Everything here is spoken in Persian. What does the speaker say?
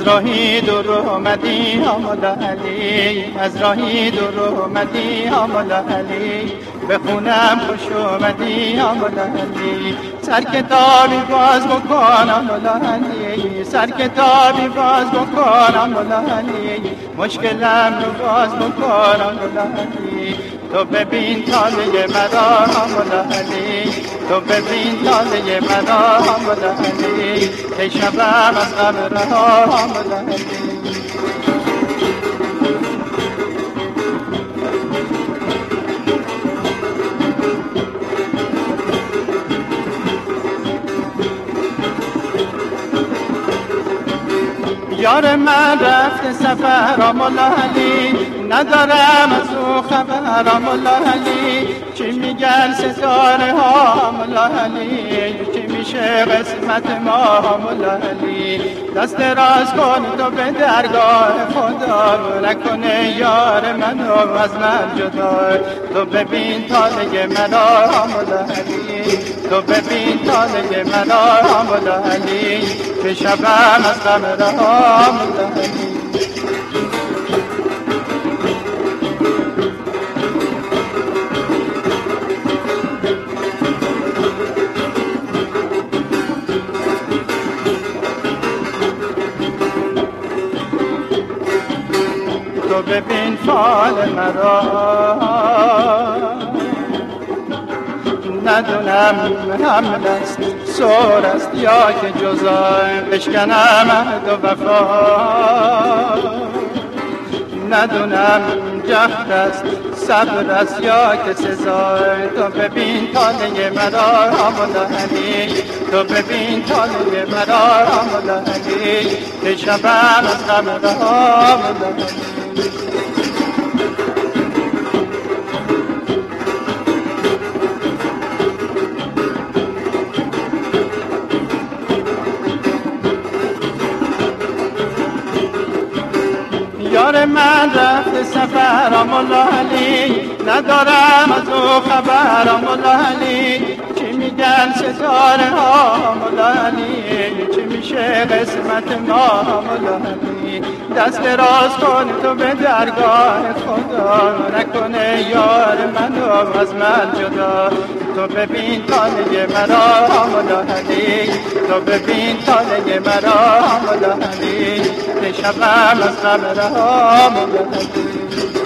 راهی دور اومدی مولا علی، از راهی دور اومدی مولا علی، به خونم خوش اومدی مولا علی. سر کتابی باز بکنم مولا علی، سر کتابی باز بکنم مولا علی، مشکلم رو باز بکنم مولا علی. تو ببین تاله مرا مولا علی، تو ببین تاله مرا مولا علی، که شبم از غم رها مولا علی. یار من رفت سفر مولا علی، ندارم از او خبر مولا علی. چی میگن ستاره ها مولا علی، چی میشه قسمت ما مولا علی. دست راست کن تو به درگاه خدا، نکنه یار منو از من جدا. تو ببین تاله مرا مولا علی، تو ببین تاله مرا مولا علی، که شبم از غم رها مولا علی. تو ببین فال مرا، ندونم حمل است سور است یا که جزای، بشکنم عهد و وفا. ندونم جهد است صبر است یا که سزای. تو ببین تاله مرا مولا علی، تو ببین تاله مرا مولا علی، که شبم از غم رها مولا علی. یار من رفت سفر مولا علی، ندارم از او خبر مولا علی. چی میگن ستاره ها مولا علی، چی میشه قسمت ما مولا علی. دست راست کن تو به درگاه خدا، نکنه یار منو از من جدا. تو ببین تاله مرا مولا علی، تو ببین تاله مرا مولا علی، که شبم از غم رها مولا علی.